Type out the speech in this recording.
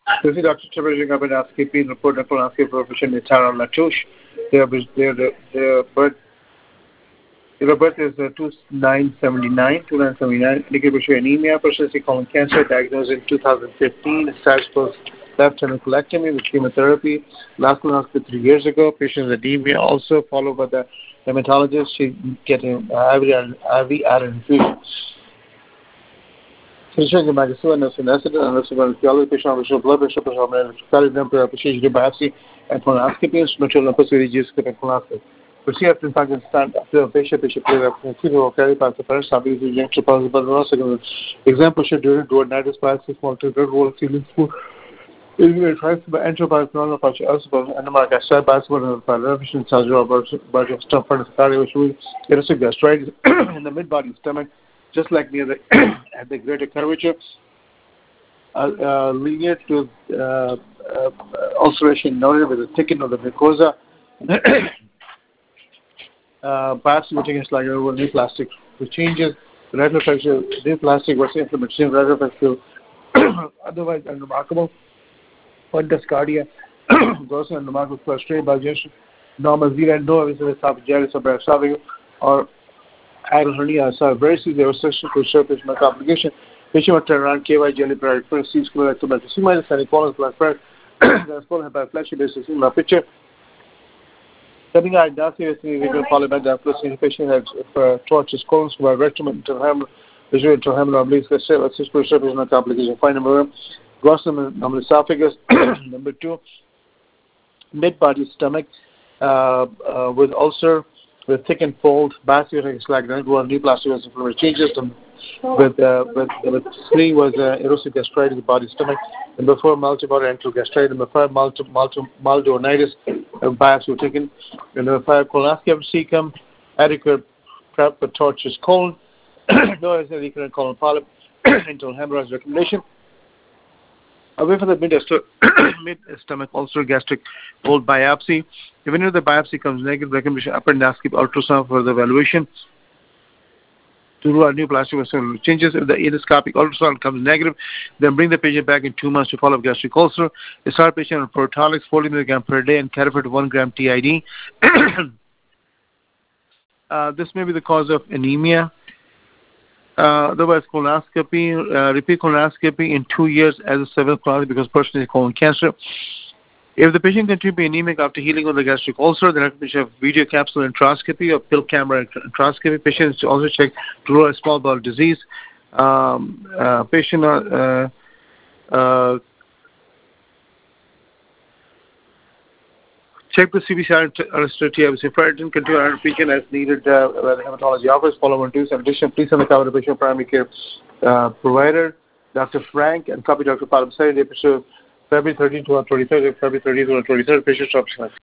This is Dr. Tabajing Abinaskepi, report of colonoscopy profession in Tara Latouche. Their birth is 2979, indicated anemia, persistent colon cancer, diagnosed in 2015, status post left colectomy with chemotherapy. Last colonoscopy 3 years ago. Patient's anemia also followed by the hematologist. She getting IV iron infusion. Physician the Magasua and Senescent and the Theology patient of blood pressure, procedure biopsy and colonoscopy, instrumental lymphocytic and colonoscopy. Procedure in Pakistan after a patient player of carry past the first subject is injected possible. Example should during duodenitis biopsy, small to red wall ceiling school. It tries to enter by the patch also and the market side bicycle and revision surgery about stuff for the cardiovascular gastritis in the mid body stomach. Just like near the at the greater curvature, linear to ulceration noted with the thickening of the mucosa. Biopsy which is like over new plastic which changes the retinal fracture, new plastic was inflammation, retinal fracture, otherwise unremarkable. Fundus cardia, gross and remarkable frustrated by digestion, normal zero and no esophageal or agal hernia, very severe restriction to surface med complication. Patient will turn around KY jelly period first, C school ectometry, semicolon plus first, the colon by fleshy basis in my picture. Coming out diagnosis, we can follow by the patient has torches, colons by rectum and visual intrahemal obliques, assist for surface med complication. Find number one, gross number esophagus, number two, mid body stomach with ulcer. With thickened fold, biopsy like new plastic was inflammatory changes. With three was erosive gastritis, body stomach. Number four, multibody enteral gastritis. Number five, malduonitis, biopsy was taken. And number five, colonoscopy cecum, adequate prep for tortuous colon, no recurrent colon polyp, internal hemorrhage recommendation. Away from the mid-stomach ulcer gastric fold biopsy. If any of the biopsy comes negative, recommendation upper endoscopic ultrasound for the evaluation to rule out new plastic changes. If the endoscopic ultrasound comes negative, then bring the patient back in 2 months to follow up gastric ulcer. Start patient on Protalix 40 mg per day and Catafort 1 gram TID. This may be the cause of anemia. Otherwise, colonoscopy, repeat colonoscopy in 2 years as a seventh colonoscopy because person has colon cancer. If the patient continues to be anemic after healing of the gastric ulcer, then we should have video capsule enteroscopy or pill camera enteroscopy. Patients also check to rule out small bowel disease. Patient check the CBC TIBC ferritin, continue iron patient as needed by the hematology office. Follow on dues. In addition, please send the cover to patient primary care provider, Dr. Frank, and copy Dr. Palam Sari, episode February 13 to 23rd, February 30 to 23rd, patient option.